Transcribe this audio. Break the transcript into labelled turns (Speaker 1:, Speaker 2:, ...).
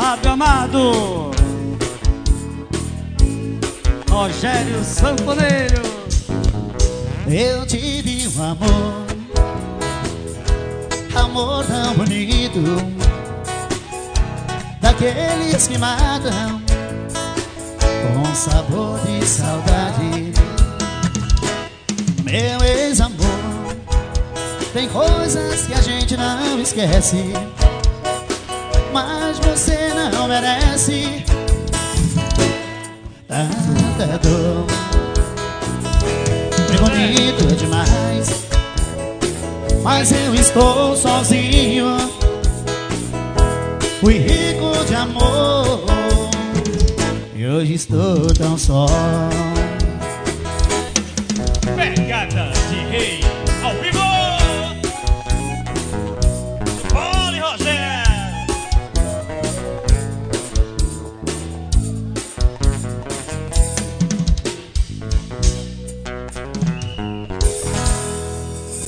Speaker 1: Fábio Amado, Rogério Sanfoneiro.
Speaker 2: Eu tive um amor tão bonito, daqueles que matam com sabor de saudade. Meu ex-amor, tem coisas que a gente não esquece, mas você não merece tanta dor. É bonito demais, mas eu estou sozinho. Fui rico de amor e hoje estou tão só.
Speaker 1: Pegada de Rei, ao vivo.